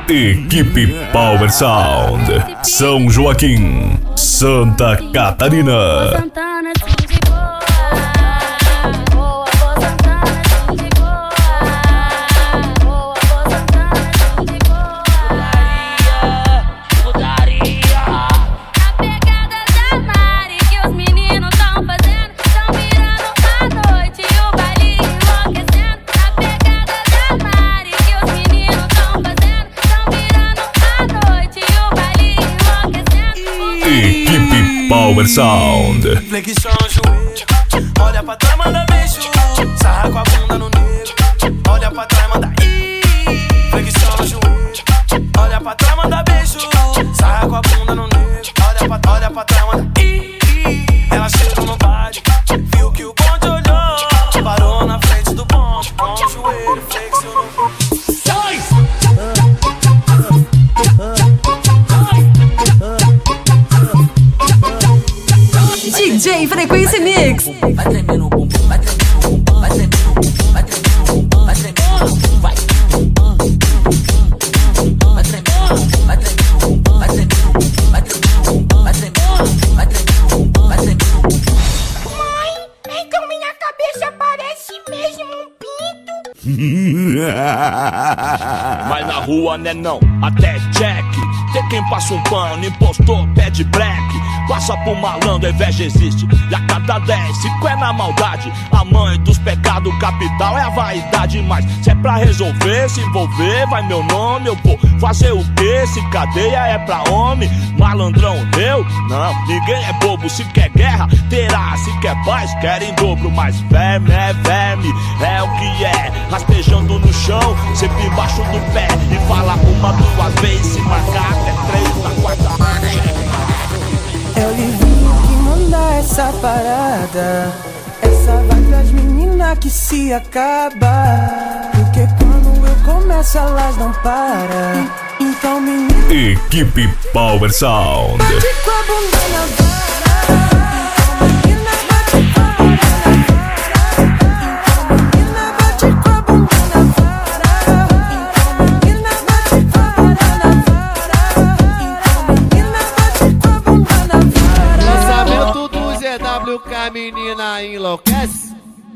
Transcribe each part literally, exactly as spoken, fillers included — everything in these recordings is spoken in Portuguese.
Equipe Power Sound, São Joaquim, Santa Catarina. Equipe Power Sound. Flexiona o joelho, olha pra trás, manda beijo. Sarra com a bunda no negro, olha pra trás, manda ih. Flexiona o joelho, olha pra trás, manda beijo. Sarra com a bunda no negro, olha pra, olha pra trás, manda ih. Ela chegou no baile, viu que o bonde olhou, parou na frente do bonde, com o joelho flexionou. D J Frequência Mix. Vai tremer no bumbum, vai tremer no bumbum, vai tremer no bumbum, vai tremer no bumbum, vai tremer no bumbum, vai. Vai tremer no bumbum, vai tremer no bumbum, vai tremer no bumbum, vai tremer no bumbum, vai tremer no bumbum, vai tremer no bumbum, vai tremer no bumbum. Mãe, então minha cabeça parece mesmo um pinto. Mas na rua né não, até check. Tem quem passa um pano, impostor, pede black. Passa por malandro, a inveja existe. E a cada dez, cinco é na maldade. A mãe dos pecados capital é a vaidade. Mas se é pra resolver, se envolver, vai meu nome. Eu vou fazer o quê? Se cadeia é pra homem. Malandrão, eu? Não, ninguém é bobo. Se quer guerra, terá. Se quer paz, quer em dobro. Mas verme é verme, é o que é. Rastejando no chão, sempre embaixo do pé. E fala uma, duas vezes, se marcar até três na quarta. É o Livinho que manda essa parada. Essa vai pras meninas que se acaba. Porque quando eu começo elas não param. Então menina, Equipe Power Sound. bate com a bunda na vara. Então menina, bate com a bunda na vara. Então menina, bate com a bunda na vara. Então menina, bate com a bunda na vara. Então menina, bate com a bunda na vara. Lançamento do Z W que a menina enlouquece.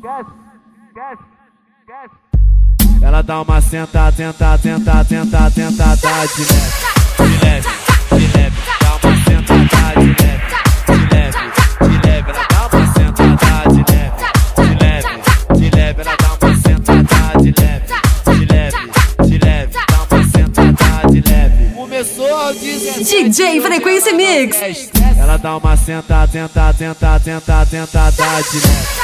Ela dá uma senta, tenta, tenta, tenta, tenta, dá de leve, de leve, de leve. Dá uma senta, dá de leve, de leve, de leve. Ela dá uma senta, dá de leve, de leve, de leve. Ela dá uma senta, dá de leve, de leve, de leve. Dá uma senta, dá de leve. Começou aos dezessete. D J Frequência Mix. Ela dá uma senta, tenta, tenta, tenta, tenta, dá de leve.